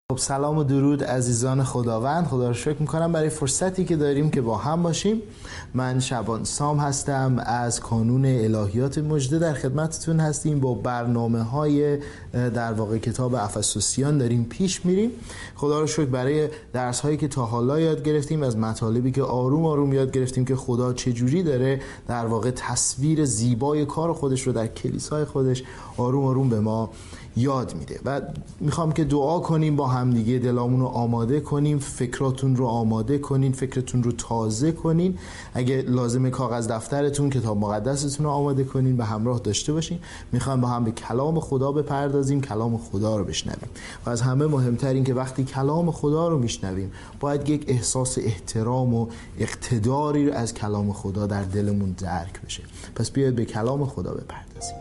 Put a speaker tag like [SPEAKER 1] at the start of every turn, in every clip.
[SPEAKER 1] خب سلام و درود عزیزان خداوند. خدا رو شکر میکنم برای فرصتی که داریم که با هم باشیم. من شبان سام هستم از کانون الهیات مژده، در خدمتتون هستیم با برنامه‌های در واقع کتاب افسوسیان داریم پیش میریم. خدا رو شکر برای درس‌هایی که تا حالا یاد گرفتیم، از مطالبی که آروم آروم یاد گرفتیم که خدا چجوری داره در واقع تصویر زیبای کار خودش رو در کلیسای خودش آروم آروم به ما یاد میده و میخوام که دعا کنیم با هم دیگه، دلامون رو آماده کنیم، فکراتون رو آماده کنین، فکرتون رو تازه کنین. اگه لازمه کاغذ دفترتون، کتاب مقدستون رو آماده کنین، به همراه داشته باشین. میخوام با هم به کلام خدا بپردازیم، کلام خدا رو بشنویم و از همه مهمتر این که وقتی کلام خدا رو میشنویم باید یک احساس احترام و اقتداری رو از کلام خدا در دلمون درک بشه. پس بیاید به کلام خدا بپردازیم.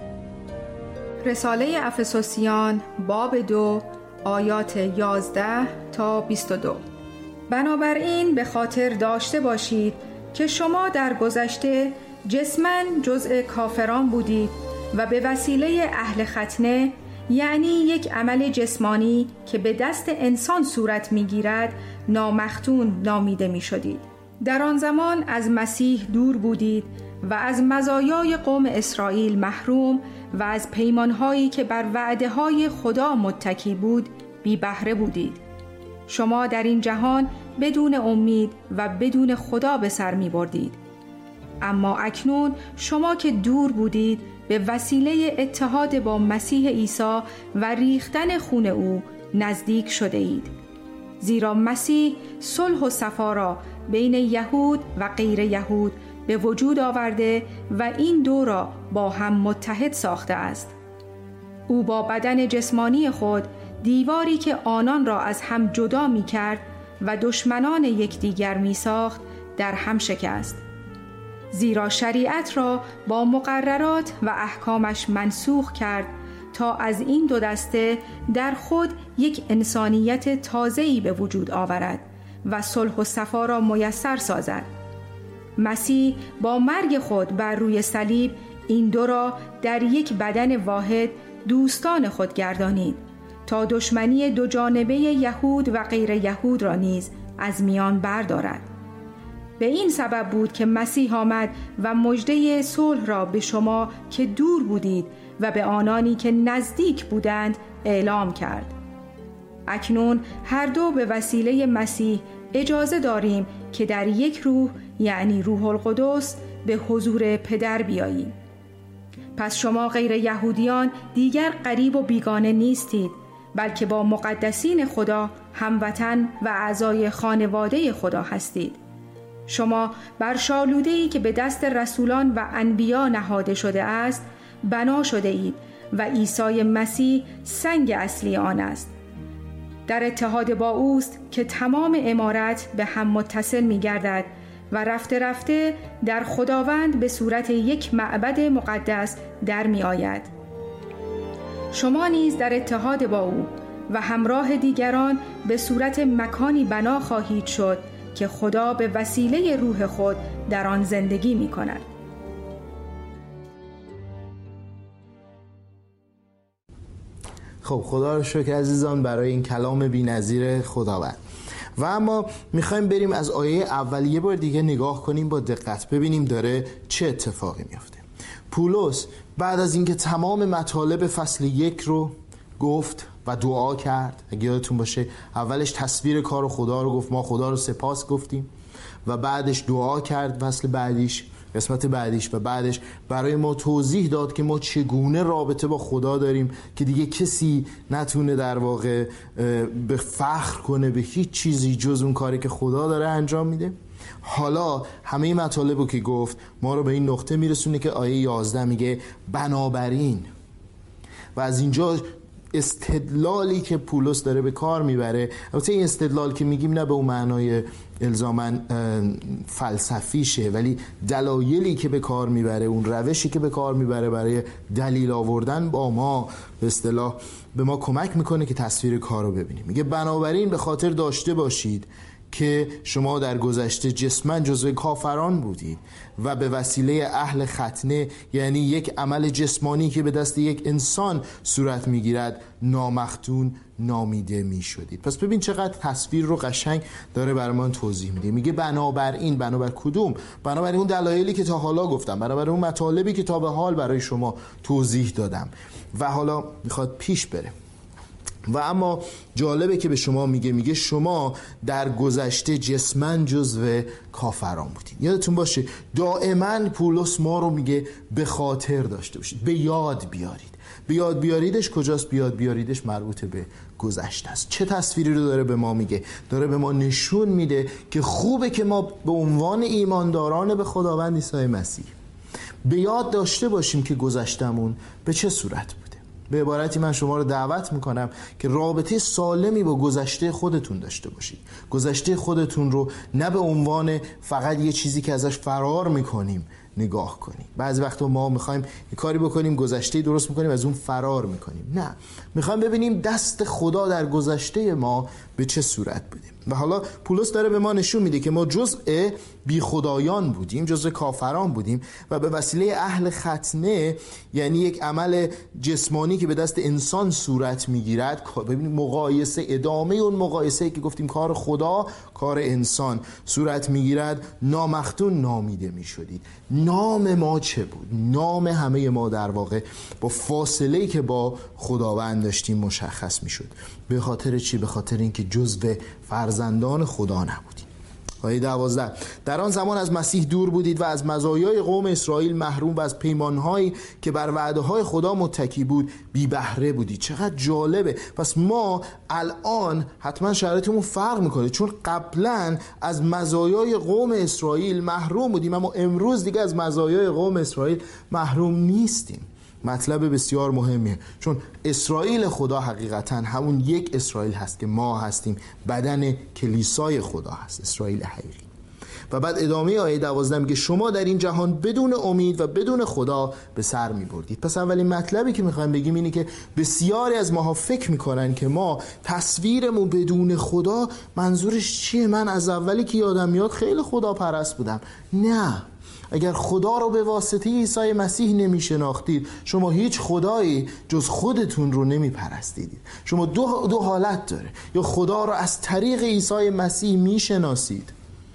[SPEAKER 2] رساله افسوسیان باب 2 آیات 11 تا 22. بنابراین به خاطر داشته باشید که شما در گذشته جسماً جزء کافران بودید و به وسیله اهل ختنه، یعنی یک عمل جسمانی که به دست انسان صورت می‌گیرد، نامختون نامیده می‌شدید. در آن زمان از مسیح دور بودید و از مزایای قوم اسرائیل محروم و از پیمانهایی که بر وعده‌های خدا متکی بود بی بهره بودید. شما در این جهان بدون امید و بدون خدا به سر می بردید. اما اکنون شما که دور بودید به وسیله اتحاد با مسیح عیسی و ریختن خون او نزدیک شده اید. زیرا مسیح صلح و صفا را بین یهود و غیر یهود به وجود آورده و این دو را با هم متحد ساخته است. او با بدن جسمانی خود دیواری که آنان را از هم جدا می کرد و دشمنان یکدیگر می ساخت در هم شکست. زیرا شریعت را با مقررات و احکامش منسوخ کرد تا از این دو دسته در خود یک انسانیت تازه‌ای به وجود آورد و صلح و صفا را میسر سازد. مسیح با مرگ خود بر روی صلیب این دو را در یک بدن واحد دوستان خود گردانید تا دشمنی دو جانبه یهود و غیر یهود را نیز از میان بردارد. به این سبب بود که مسیح آمد و مژده صلح را به شما که دور بودید و به آنانی که نزدیک بودند اعلام کرد. اکنون هر دو به وسیله مسیح اجازه داریم که در یک روح، یعنی روح القدس، به حضور پدر بیاییم. پس شما غیر یهودیان دیگر غریب و بیگانه نیستید، بلکه با مقدسین خدا هموطن و اعضای خانواده خدا هستید. شما بر شالوده‌ای که به دست رسولان و انبیا نهاده شده است بنا شده اید و عیسی مسیح سنگ اصلی آن است. در اتحاد با اوست که تمام عمارت به هم متصل می گردد و رفته رفته در خداوند به صورت یک معبد مقدس در می آید. شما نیز در اتحاد با او و همراه دیگران به صورت مکانی بنا خواهید شد که خدا به وسیله روح خود در آن زندگی می کند.
[SPEAKER 1] خب خدا رو شکر عزیزان برای این کلام بی‌نظیر خداوند. و اما میخوایم بریم از آیه اول یه بار دیگه نگاه کنیم با دقت، ببینیم داره چه اتفاقی میفته. پولس بعد از اینکه تمام مطالب فصل 1 رو گفت و دعا کرد، اگه یادتون باشه اولش تصویر کار خدا رو گفت، ما خدا رو سپاس گفتیم و بعدش دعا کرد فصل بعدیش، قسمت بعدیش، و بعدش برای ما توضیح داد که ما چگونه رابطه با خدا داریم که دیگه کسی نتونه در واقع به فخر کنه به هیچ چیزی جز اون کاری که خدا داره انجام میده. حالا همه مطالبو که گفت ما رو به این نقطه میرسونه که آیه 11 میگه بنابراین، و از اینجا استدلالی که پولس داره به کار میبره، البته این استدلال که میگیم نه به اون معنای الزاماً فلسفیشه، ولی دلایلی که به کار میبره، اون روشی که به کار میبره برای دلیل آوردن با ما به اصطلاح به ما کمک میکنه که تصویر کار رو ببینیم. میگه بنابراین به خاطر داشته باشید که شما در گذشته جسماً جزو کافران بودید و به وسیله اهل ختنه، یعنی یک عمل جسمانی که به دست یک انسان صورت میگیرد، نامختون نامیده میشدید. پس ببین چقدر تصویر رو قشنگ داره برام توضیح میده. میگه بنابراین، بنابر کدوم؟ بنابر اون دلایلی که تا حالا گفتم، بنابر اون مطالبی که تا به حال برای شما توضیح دادم و حالا میخواد پیش بره. و اما جالبه که به شما میگه شما در گذشته جسماً جزو کافران بودید. یادتون باشه دائما پولس ما رو میگه به خاطر داشته باشید، به یاد بیارید. به یاد بیاریدش کجاست؟ به یاد بیاریدش مربوط به گذشته است. چه تصویری رو داره به ما میگه؟ داره به ما نشون میده که خوبه که ما به عنوان ایمانداران به خداوند عیسی مسیح به یاد داشته باشیم که گذشتمون به چه صورت بود. به عبارتی من شما رو دعوت میکنم که رابطه سالمی با گذشته خودتون داشته باشید. گذشته خودتون رو نه به عنوان فقط یه چیزی که ازش فرار میکنیم نگاه کنیم. بعضی وقتا ما میخوایم یه کاری بکنیم، گذشته درست میکنیم، از اون فرار میکنیم. نه، میخوایم ببینیم دست خدا در گذشته ما به چه صورت بوده. و حالا پولس داره به ما نشون میده که ما جزء بی خدایان بودیم، جزء کافران بودیم و به وسیله اهل ختنه، یعنی یک عمل جسمانی که به دست انسان صورت میگیرد، ببینید مقایسه، ادامه اون مقایسه که گفتیم کار خدا کار انسان صورت میگیرد، نامختون نامیده میشدید. نام ما چه بود؟ نام همه ما در واقع با فاصله‌ای که با خداوند داشتیم مشخص میشد. به خاطر چی؟ به خاطر اینکه جزو فرزندان خدا نبودیم. آیه 12 در آن زمان از مسیح دور بودید و از مزایای قوم اسرائیل محروم و از پیمانهایی که بر وعده‌های خدا متکی بود بی بهره بودید. چقدر جالبه. پس ما الان حتما شرایطمون فرق میکنه، چون قبلا از مزایای قوم اسرائیل محروم بودیم، اما امروز دیگه از مزایای قوم اسرائیل محروم نیستیم. مطلب بسیار مهمیه، چون اسرائیل خدا حقیقتا همون یک اسرائیل هست که ما هستیم، بدن کلیسای خدا هست، اسرائیل حقیقی. و بعد ادامه آیه 12 میگه شما در این جهان بدون امید و بدون خدا به سر میبردید. پس اولین مطلبی که میخوایم بگیم اینه که بسیاری از ماها فکر میکنن که ما تصویرمون بدون خدا منظورش چیه؟ من از اولی که یادم میاد خیلی خدا پرست بودم. نه، اگر خدا رو به واسطه عیسی مسیح نمی شناختید، شما هیچ خدایی جز خودتون رو نمی پرستیدید. شما دو حالت داره، یا خدا رو از طریق عیسی مسیح می شناسید،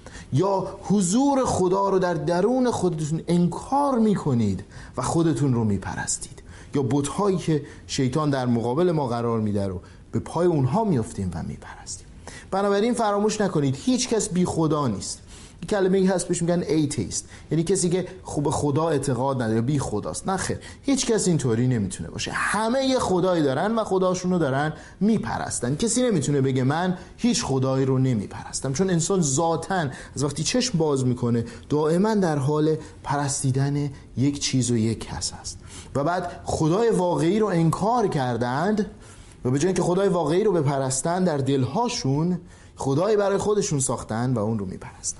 [SPEAKER 1] یا حضور خدا رو در درون خودتون انکار می کنید و خودتون رو می پرستید، یا بت‌هایی که شیطان در مقابل ما قرار میده رو به پای اونها می افتیم و می پرستیم. بنابراین فراموش نکنید هیچ کس بی خدا نیست. این کلمه‌ای هست بهش میگن ایتیست، یعنی کسی که خوب خدا اعتقاد نداره، بی خداست. نه خیر، هیچ کس اینطوری نمیتونه باشه. همه یه خدایی دارن و خداشونو دارن میپرستن. کسی نمیتونه بگه من هیچ خدایی رو نمیپرستم، چون انسان ذاتاً از وقتی چشم باز میکنه دائما در حال پرستیدن یک چیز و یک کس است. و بعد خدای واقعی رو انکار کردند و به جای اینکه خدای واقعی رو بپرستن، در دلهاشون خدایی برای خودشون ساختن و اون رو میپرستن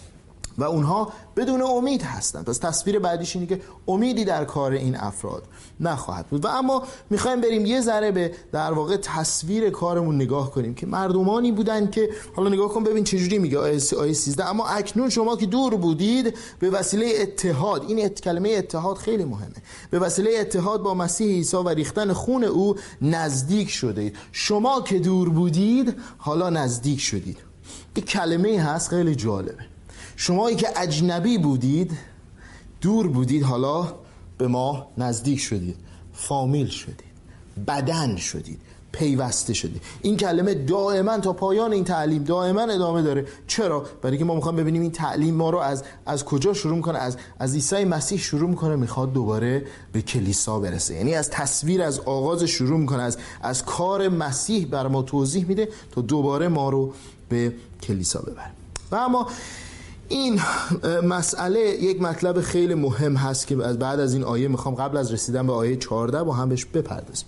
[SPEAKER 1] و اونها بدون امید هستند. پس تصویر بعدیش اینه که امیدی در کار این افراد نخواهد بود. و اما میخوایم بریم یه ذره به در واقع تصویر کارمون نگاه کنیم که مردمانی بودن که حالا نگاه کن ببین چجوری میگه آیه 13 اما اکنون شما که دور بودید به وسیله اتحاد، این کلمه اتحاد خیلی مهمه، به وسیله اتحاد با مسیح عیسی و ریختن خون او نزدیک شدید. شما که دور بودید حالا نزدیک شدید. این کلمه هست خیلی جالبه. شمایی که اجنبی بودید، دور بودید، حالا به ما نزدیک شدید، فامیل شدید، بدن شدید، پیوسته شدید. این کلمه دائما تا پایان این تعلیم دائما ادامه داره. چرا؟ برای که ما میخوام ببینیم این تعلیم ما رو از کجا شروع میکنه. از عیسی مسیح شروع میکنه، میخواد دوباره به کلیسا برسه. یعنی از تصویر، از آغاز شروع میکنه، از کار مسیح بر ما توضیح میده تا دوباره ما رو به کلیسا ببره. و اما این مسئله یک مطلب خیلی مهم هست که بعد از این آیه میخوام قبل از رسیدن به آیه 14 با هم بهش بپردازیم.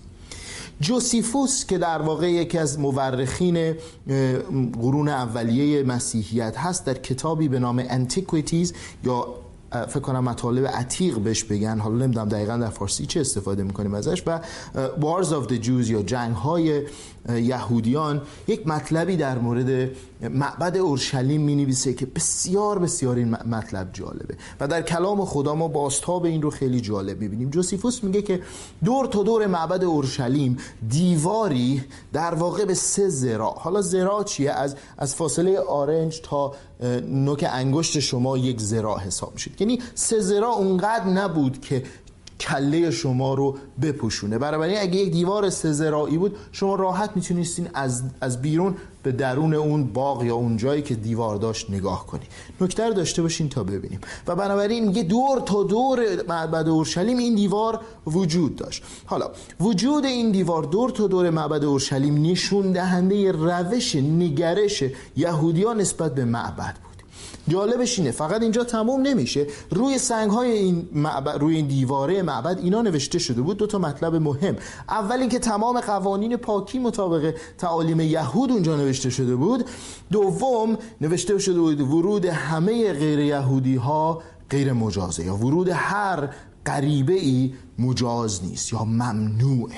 [SPEAKER 1] جوسیفوس که در واقع یکی از مورخین قرون اولیه مسیحیت هست، در کتابی به نام انتیکویتیز یا فکر کنم مطالب عتیق بهش بگن، حالا نمیدونم دقیقاً در فارسی چه استفاده میکنیم ازش، و Wars of the Jews یا جنگ‌های یهودیان یک مطلبی در مورد معبد اورشلیم می‌نویسه که بسیار بسیار این مطلب جالبه و در کلام خدا ما بازتاب این رو خیلی جالب می‌بینیم. جوسیفوس میگه که دور تا دور معبد اورشلیم دیواری در واقع به 3 ذراع، حالا ذراع چیه؟ از فاصله آرنج تا نوک انگشت شما 1 ذراع حساب میشه، یعنی 3 ذراع اونقدر نبود که کله شما رو بپوشونه. بنابراین اگه یک دیوار 3 ذراعی بود شما راحت میتونستین از بیرون به درون اون باغ یا اون جایی که دیوار داشت نگاه کنید. نکته رو داشته باشین تا ببینیم. و بنابراین میگه دور تا دور معبد اورشلیم این دیوار وجود داشت. حالا وجود این دیوار دور تا دور معبد اورشلیم نشون دهنده روش نگرش یهودیان نسبت به معبد بود. جالبش اینه فقط اینجا تموم نمیشه، روی سنگ‌های این معبد، روی این دیواره معبد اینا نوشته شده بود 2 تا مطلب مهم. اول اینکه تمام قوانین پاکی مطابق تعالیم یهود اونجا نوشته شده بود. دوم نوشته شده بود ورود همه غیر یهودی ها غیر مجازه، یا ورود هر غریبه ای مجاز نیست یا ممنوعه.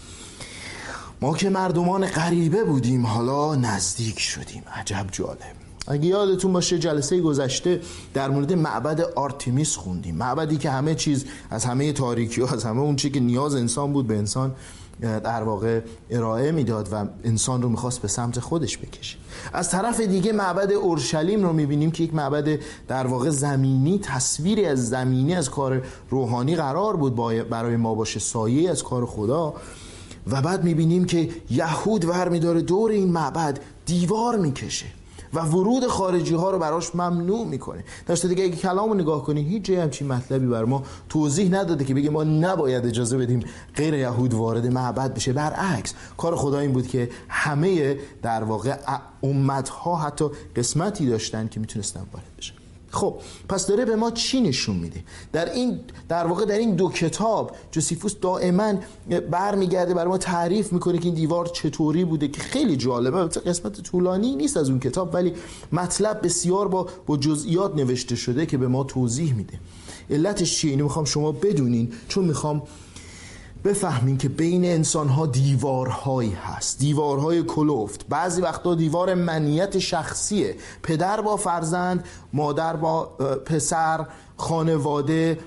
[SPEAKER 1] ما که مردمان غریبه بودیم حالا نزدیک شدیم. عجب جالب. اگه یادتون باشه جلسه گذشته در مورد معبد آرتمیس خوندیم، معبدی که همه چیز از همه تاریکی و از همه اون چیزی که نیاز انسان بود به انسان در واقع ارائه میداد و انسان رو میخواست به سمت خودش بکشه. از طرف دیگه معبد اورشلیم رو میبینیم که یک معبد در واقع زمینی، تصویری از زمینی از کار روحانی قرار بود برای ما باشه، سایه از کار خدا. و بعد میبینیم که یهود برمیداره دور این معبد دیوار میکشه و ورود خارجی ها رو براش ممنوع میکنه. در صورتی که اگه کلامو نگاه کنین هیچ جای همچین مطلبی بر ما توضیح نداده که بگه ما نباید اجازه بدیم غیر یهود وارد معبد بشه. برعکس کار خدا این بود که همه در واقع امت ها حتی قسمتی داشتن که میتونستن وارد بشن. خب پس داره به ما چی نشون میده؟ در واقع در این 2 کتاب جوسیفوس دائما برمیگرده برای ما تعریف میکنه که این دیوار چطوری بوده، که خیلی جالبه. قسمت طولانی نیست از اون کتاب ولی مطلب بسیار با جزئیات نوشته شده که به ما توضیح میده. علتش چیه؟ اینو میخوام شما بدونین، چون میخوام بفهمین که بین انسان‌ها دیوارهایی هست، دیوارهای کلفت. بعضی وقتا دیوار منیت شخصیه، پدر با فرزند، مادر با پسر، خانواده،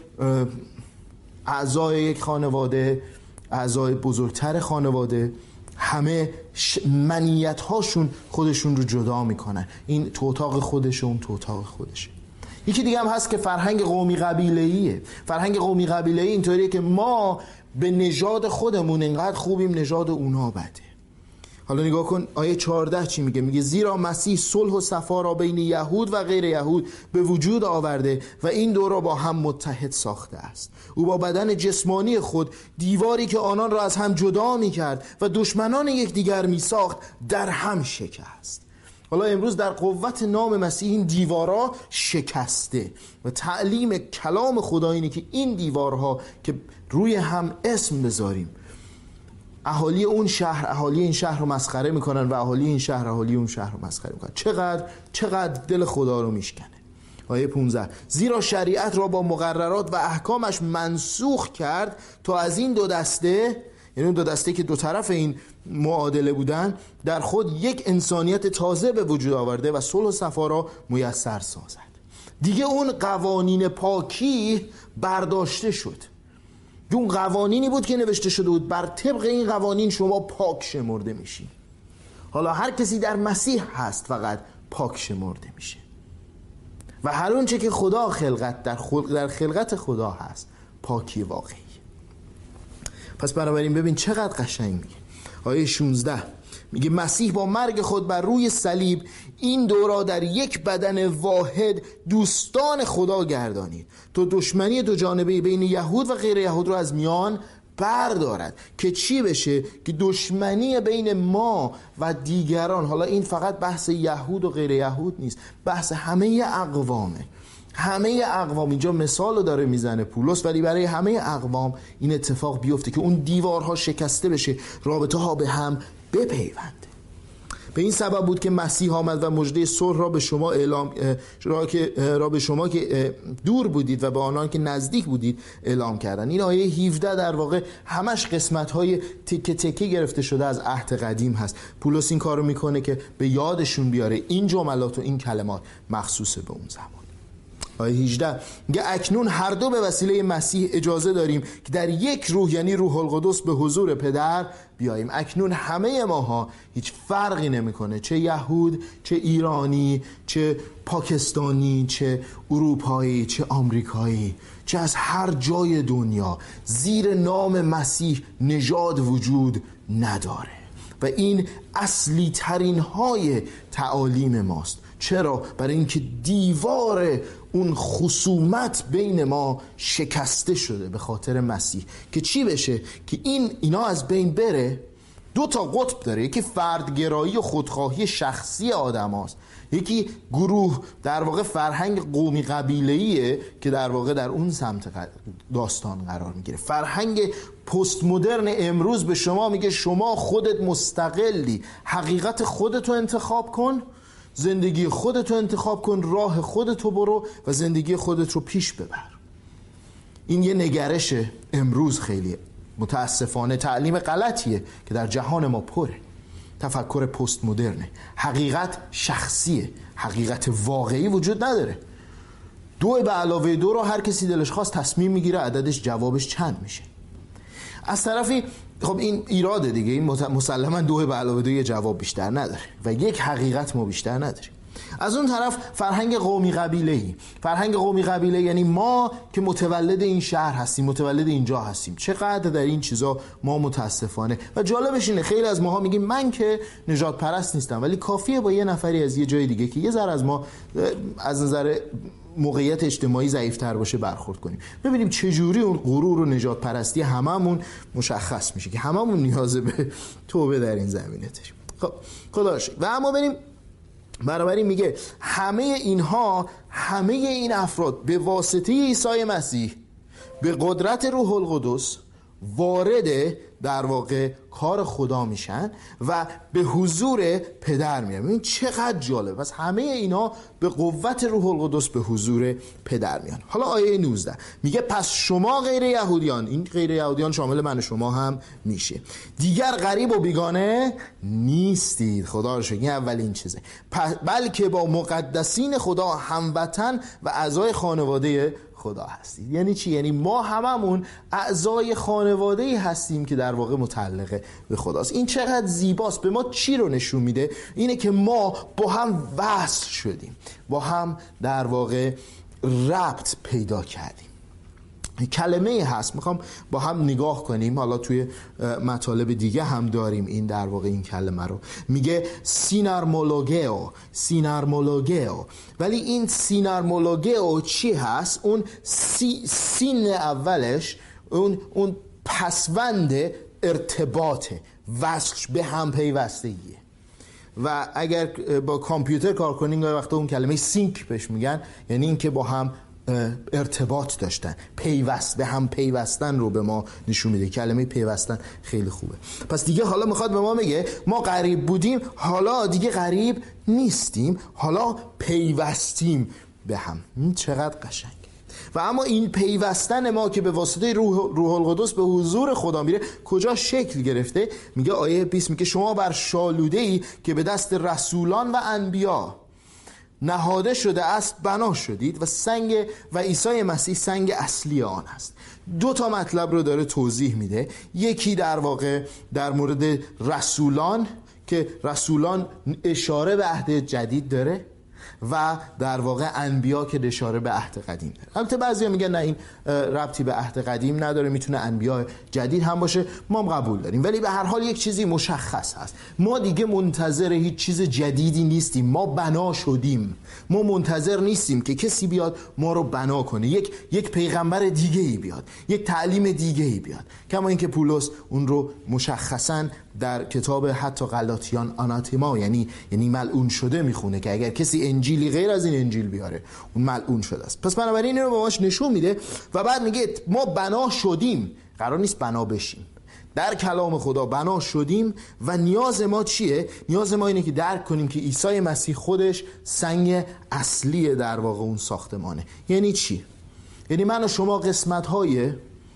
[SPEAKER 1] اعضای یک خانواده، اعضای بزرگتر خانواده، همه منیت هاشون خودشون رو جدا میکنن. این تو اتاق خودشه، اون تو اتاق خودشه. یکی دیگه هم هست که فرهنگ قومی قبیله‌ایه. فرهنگ قومی قبیله‌ای اینطوریه که ما به نژاد خودمون انقدر خوبیم، نژاد اونا بده. حالا نگاه کن آیه 14 چی میگه؟ میگه زیرا مسیح صلح و صفا را بین یهود و غیر یهود به وجود آورده و این دو را با هم متحد ساخته است. او با بدن جسمانی خود دیواری که آنان را از هم جدا میکرد و دشمنان یکدیگر میساخت در هم شکست. حالا امروز در قوت نام مسیح این دیوارها شکسته و تعلیم کلام خدا اینه که این دیوارها که روی هم اسم بذاریم، اهالی اون شهر اهالی این شهر رو مسخره میکنن و اهالی این شهر اهالی اون شهر رو مسخره میکنن. چقدر دل خدا رو میشکنه. آیه 15 زیرا شریعت را با مقررات و احکامش منسوخ کرد تا از این 2 دسته، یعنی اون 2 دسته که 2 طرف این معادله بودن، در خود یک انسانیت تازه به وجود آورده و صلح و صفا را میسر سازد. دیگه اون قوانین پاکی برداشته شد. اون قوانینی بود که نوشته شده بود بر طبق این قوانین شما پاک شمرده میشین. حالا هر کسی در مسیح هست فقط پاک شمرده میشه و هر اون چه که خدا خلقت در خلقت خدا هست پاکی واقعی. پس بنابراین ببین چقدر قشنگ میگه. آیه 16 میگه مسیح با مرگ خود بر روی صلیب این دو را در یک بدن واحد دوستان خدا گردانید تا دشمنی 2 جانبه بین یهود و غیر یهود را از میان بردارد. که چی بشه؟ که دشمنی بین ما و دیگران، حالا این فقط بحث یهود و غیر یهود نیست، بحث همه اقوامه. همه اقوام، اینجا مثال داره میزنه پولس، ولی برای همه اقوام این اتفاق بیفته که اون دیوارها شکسته بشه، رابطه ها به هم بپیونده. به این سبب بود که مسیح آمد و مژده صلح را به شما اعلام را به شما که دور بودید و به آنان که نزدیک بودید اعلام کردن. این آیه 17 در واقع همش قسمت‌های تکه تکه گرفته شده از عهد قدیم هست. پولس این کارو میکنه که به یادشون بیاره این جملات و این کلمات مخصوص به اون زمان. آیه 18 میگه اکنون هر دو به وسیله مسیح اجازه داریم که در یک روح، یعنی روح القدس، به حضور پدر بیاییم. اکنون همه ماها، هیچ فرقی نمیکنه، چه یهود، چه ایرانی، چه پاکستانی، چه اروپایی، چه آمریکایی، چه از هر جای دنیا، زیر نام مسیح نژاد وجود نداره و این اصلی ترین های تعالیم ماست. چرا؟ برای اینکه دیوار اون خصومت بین ما شکسته شده به خاطر مسیح. که چی بشه؟ که اینا از بین بره. دو تا قطب داره، یکی فردگرایی و خودخواهی شخصی آدم هاست، یکی گروه در واقع فرهنگ قومی قبیله‌ایه که در واقع در اون سمت داستان قرار میگیره. فرهنگ پست مدرن امروز به شما میگه شما خودت مستقلی، حقیقت خودتو انتخاب کن، زندگی خودتو انتخاب کن، راه خودتو برو و زندگی خودت رو پیش ببر. این یه نگرش امروز خیلی متاسفانه تعلیم غلطیه که در جهان ما پره. تفکر پست مدرنه، حقیقت شخصیه، حقیقت واقعی وجود نداره. 2 به علاوه 2 رو هر کسی دلش خواست تصمیم میگیره عددش جوابش چند میشه. از طرفی خب این ایراده دیگه، این مسلما 2 به علاوه 2 جواب بیشتر نداره و یک حقیقت ما بیشتر نداریم. از اون طرف فرهنگ قومی قبیله‌ای. فرهنگ قومی قبیله یعنی ما که متولد این شهر هستیم، متولد اینجا هستیم. چقدر در این چیزا ما متاسفانه، و جالبش اینه خیلی از ماها میگیم من که نژاد پرست نیستم، ولی کافیه با یه نفری از یه جای دیگه که یه ذره از ما از نظر موقعیت اجتماعی ضعیف‌تر باشه برخورد کنیم، ببینیم چجوری اون غرور و نژاد پرستی هممون مشخص میشه که هممون نیاز به توبه در این زمینه داریم. خب خدا شکر. و اما بریم بنابراین میگه همه این افراد به واسطه عیسی مسیح به قدرت روح القدس وارد در واقع کار خدا میشن و به حضور پدر میرن. ببین چقدر جالب. پس همه اینا به قوت روح القدس به حضور پدر میان. حالا آیه 19 میگه پس شما غیر یهودیان، این غیر یهودیان شامل من و شما هم میشه، دیگر غریب و بیگانه نیستید. خدا رو شکر، این اولین چیزه، بلکه با مقدسین خدا هموطن و اعضای خانواده خدا هستید. یعنی چی؟ یعنی ما هممون اعضای خانواده‌ای هستیم که در واقع متعلق به خداست. این چقدر زیباست. به ما چی رو نشون میده؟ اینه که ما با هم وصل شدیم، با هم در واقع ربط پیدا کردیم. کلمه هست میخوام با هم نگاه کنیم، حالا توی مطالب دیگه هم داریم این در واقع این کلمه رو میگه سینارمولوگیو. ولی این سینارمولوگیو چی هست؟ اون سین اولش اون پسوند ارتباطه، وصل به هم پیوستگیه. و اگر با کامپیوتر کار کنیم وقتا اون کلمه سینک بهش میگن، یعنی این که با هم ارتباط داشتن، به هم پیوستن رو به ما نشون میده. کلمه پیوستن خیلی خوبه. پس دیگه حالا میخواد به ما بگه ما غریب بودیم، حالا دیگه غریب نیستیم، حالا پیوستیم به هم. چقدر قشنگ. و اما این پیوستن ما که به واسطه روح القدس به حضور خدا میره کجا شکل گرفته؟ میگه آیه 20 میگه شما بر شالوده‌ای که به دست رسولان و انبیا نهاده شده است بنا شدید و عیسی مسیح سنگ اصلی آن است. 2 مطلب رو داره توضیح میده. یکی در واقع در مورد رسولان که رسولان اشاره به عهد جدید داره و در واقع انبیا که اشاره به عهد قدیم داره. البته بعضیا میگن نه این ربطی به عهد قدیم نداره، میتونه انبیا جدید هم باشه، ما هم قبول داریم. ولی به هر حال یک چیزی مشخص هست، ما دیگه منتظر هیچ چیز جدیدی نیستیم. ما بنا شدیم، ما منتظر نیستیم که کسی بیاد ما رو بنا کنه، یک پیغمبر دیگه ای بیاد، یک تعلیم دیگه ای بیاد. کما اینکه پولس اون رو مشخصاً در کتاب حتی غلاطیان آناتما یعنی ملعون شده میخونه که اگر کسی انجیلی غیر از این انجیل بیاره اون ملعون شده است. پس بنابراین این رو به ماش نشون میده و بعد میگه ما بنا شدیم، قرار نیست بنا بشیم. در کلام خدا بنا شدیم و نیاز ما چیه؟ نیاز ما اینه که درک کنیم که عیسی مسیح خودش سنگ اصلی در واقع اون ساختمانه. یعنی چی؟ یعنی من و شما قسمت‌های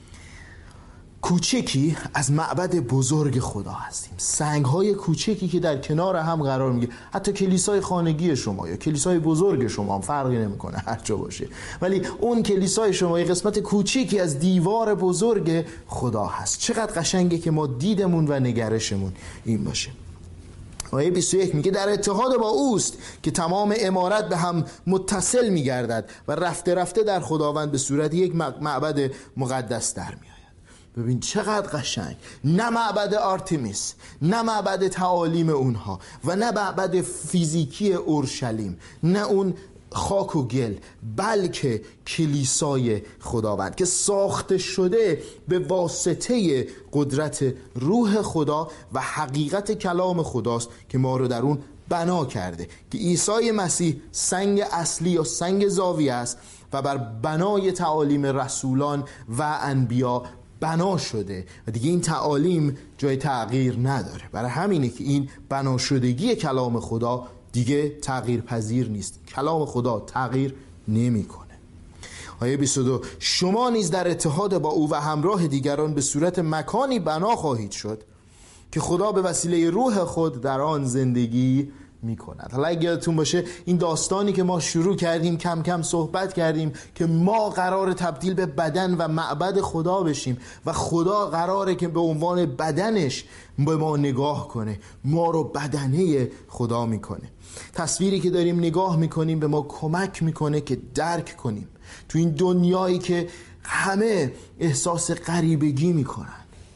[SPEAKER 1] کوچکی از معبد بزرگ خدا هستیم، سنگ‌های کوچکی که در کنار هم قرار میگیره. حتی کلیسای خانگی شما یا کلیسای بزرگ شما هم فرقی نمیکنه، هر جا باشه، ولی اون کلیسای شما یه قسمت کوچکی از دیوار بزرگ خدا هست. چقدر قشنگه که ما دیدمون و نگرشمون این باشه. آیه 21 میگه در اتحاد با اوست که تمام عمارت به هم متصل میگردد و رفته رفته در خداوند به صورت یک معبد مقدس در میاد. ببین چقدر قشنگ. نه معبد آرتمیس، نه معبد تعالیم اونها و نه معبد فیزیکی اورشلیم، نه اون خاک و گل، بلکه کلیسای خداوند که ساخته شده به واسطه قدرت روح خدا و حقیقت کلام خداست که ما رو در اون بنا کرده، که عیسی مسیح سنگ اصلی یا سنگ زاویه است و بر بنای تعالیم رسولان و انبیا بنا شده و دیگه این تعالیم جای تغییر نداره. برای همینه که این بنا شدگی کلام خدا دیگه تغییر پذیر نیست. کلام خدا تغییر نمیکنه. آیه 22 شما نیز در اتحاد با او و همراه دیگران به صورت مکانی بنا خواهید شد که خدا به وسیله روح خود در آن زندگی میکند. حالا اگه یادتون باشه این داستانی که ما شروع کردیم کم کم صحبت کردیم که ما قرار تبدیل به بدن و معبد خدا بشیم و خدا قراره که به عنوان بدنش به ما نگاه کنه، ما رو بدنه خدا میکنه. تصویری که داریم نگاه میکنیم به ما کمک میکنه که درک کنیم تو این دنیایی که همه احساس غریبگی میکنن،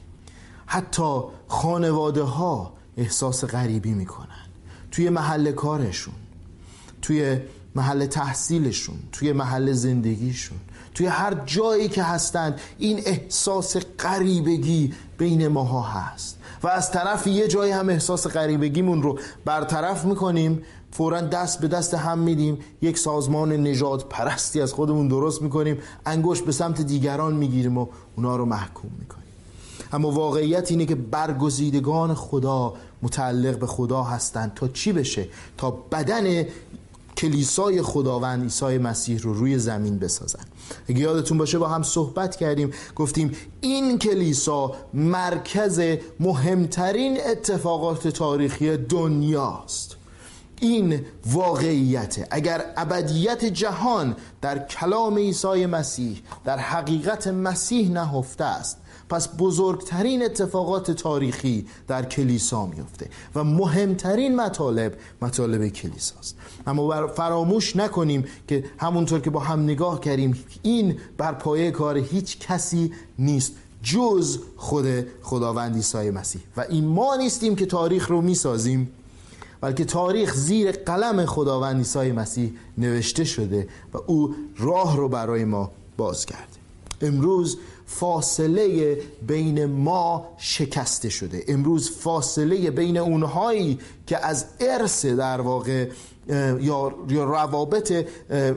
[SPEAKER 1] حتی خانواده ها احساس غریبی میکنن، توی محل کارشون، توی محل تحصیلشون، توی محل زندگیشون، توی هر جایی که هستند این احساس غریبگی بین ماها هست و از طرف یه جایی هم احساس غریبگیمون رو برطرف میکنیم، فوراً دست به دست هم میدیم، یک سازمان نژاد پرستی از خودمون درست میکنیم، انگشت به سمت دیگران میگیریم و اونا رو محکوم میکنیم. اما واقعیت اینه که برگزیدگان خدا متعلق به خدا هستند تا چی بشه؟ تا بدن کلیسای خداوند عیسی مسیح رو روی زمین بسازن. اگه یادتون باشه با هم صحبت کردیم، گفتیم این کلیسا مرکز مهمترین اتفاقات تاریخی دنیاست. این واقعیته. اگر ابدیت جهان در کلام عیسی مسیح، در حقیقت مسیح نهفته است، پس بزرگترین اتفاقات تاریخی در کلیسا میفته و مهمترین مطالب کلیساست. اما فراموش نکنیم که همونطور که با هم نگاه کردیم این بر پایه کار هیچ کسی نیست جز خود خداوند عیسی مسیح و این ما نیستیم که تاریخ رو میسازیم، بلکه تاریخ زیر قلم خداوند عیسی مسیح نوشته شده و او راه رو برای ما باز کرده. امروز فاصله بین ما شکسته شده. امروز فاصله بین اونهایی که از ارث در واقع یا روابط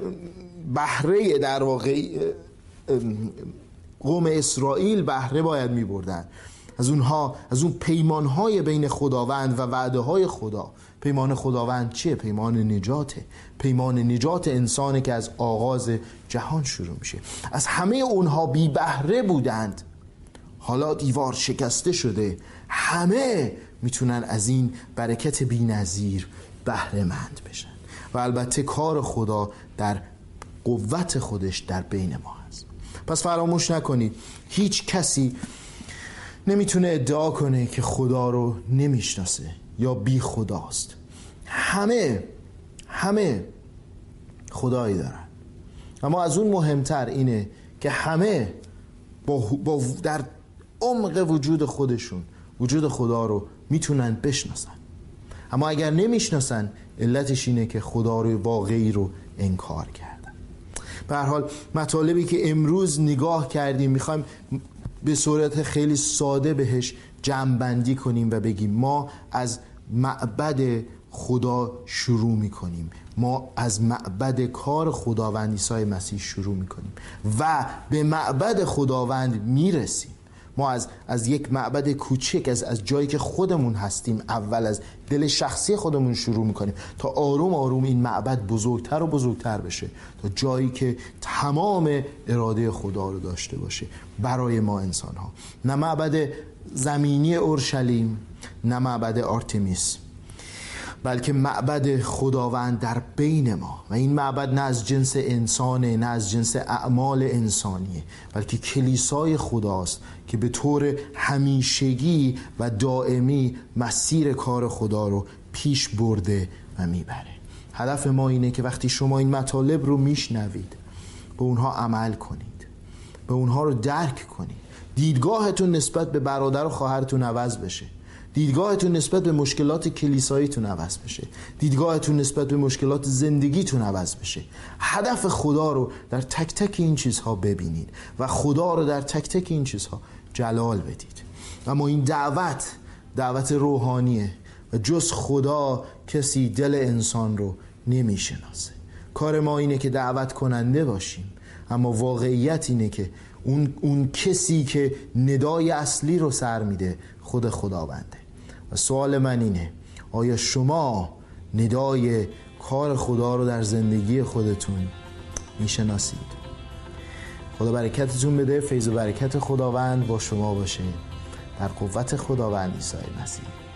[SPEAKER 1] بهره در واقع قوم اسرائیل بهره باید می بردن، از اون پیمانهای بین خداوند و وعده های خدا. پیمان خداوند چیه؟ پیمان نجاته. پیمان نجات انسانی که از آغاز جهان شروع میشه. از همه اونها بی بهره بودند، حالا دیوار شکسته شده، همه میتونن از این برکت بی نظیر بهره مند بشن و البته کار خدا در قوت خودش در بین ما هست. پس فراموش نکنید هیچ کسی نمیتونه ادعا کنه که خدا رو نمیشناسه یا بی خداست. همه خدایی دارن، اما از اون مهمتر اینه که همه با در عمق وجود خودشون وجود خدا رو میتونن بشناسن. اما اگر نمیشناسن علتش اینه که خدا رو واقعی رو انکار کردن. به هر حال مطالبی که امروز نگاه کردیم میخوایم به صورت خیلی ساده بهش جمع‌بندی کنیم و بگیم ما از معبد خدا شروع میکنیم، ما از معبد کار خداوند عیسی مسیح شروع میکنیم و به معبد خداوند میرسیم. ما از یک معبد کوچک، از جایی که خودمون هستیم، اول از دل شخصی خودمون شروع میکنیم تا آروم آروم این معبد بزرگتر و بزرگتر بشه تا جایی که تمام اراده خدا رو داشته باشه برای ما انسان ها. نه معبد زمینی اورشلیم، نه معبد آرتمیس، بلکه معبد خداوند در بین ما. و این معبد نه از جنس انسانه، نه از جنس اعمال انسانیه، بلکه کلیسای خداست که به طور همیشگی و دائمی مسیر کار خدا رو پیش برده و میبره. هدف ما اینه که وقتی شما این مطالب رو میشنوید به اونها عمل کنید، به اونها رو درک کنید، دیدگاهتون نسبت به برادر و خواهرتون عوض بشه، دیدگاهتون نسبت به مشکلات کلیساییتون عوض بشه، دیدگاهتون نسبت به مشکلات زندگیتون عوض بشه. هدف خدا رو در تک تک این چیزها ببینید و خدا رو در تک تک این چیزها جلال بدید. اما این دعوت روحانیه و جز خدا کسی دل انسان رو نمیشناسه. کار ما اینه که دعوت کننده باشیم، اما واقعیت اینه که اون کسی که ندای اصلی رو سر میده خود خداونده. و سوال من اینه، آیا شما ندای کار خدا رو در زندگی خودتون میشناسید؟ خدا برکتتون بده. فیض و برکت خداوند با شما باشه. در قوت خداوند عیسی مسیح.